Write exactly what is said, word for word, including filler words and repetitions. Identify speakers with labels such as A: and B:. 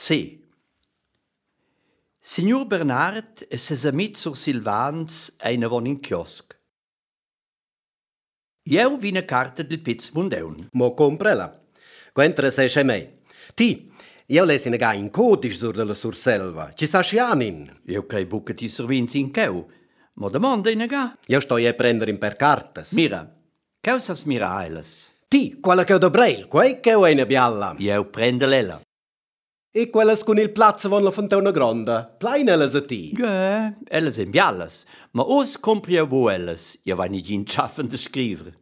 A: C. Signor Bernard e ses amici sur Silvans einavon in kiosk. Jeu vi una carta del Piz Mundeun.
B: Mo comprela. Quentre sei c'è me. Ti, io lesi ne ga in codice sur della surselva. Ci sa scianin.
A: Jeu crei buca ti survinzi in cheu. Ma domanda in ga.
B: Io sto a prendere in per cartas.
A: Mira, cheu sas mirailas.
B: Ti, quella che ho da brail, quei che ho in bialla.
A: Jeu prende l'ella.
B: E quelles con il plazzo von la fontana gronda. Pleinelles a ti.
A: Ja, elles in biallas. Ma os compri jeu bo elles. Jeu vai nicht in schaffen de scrivere.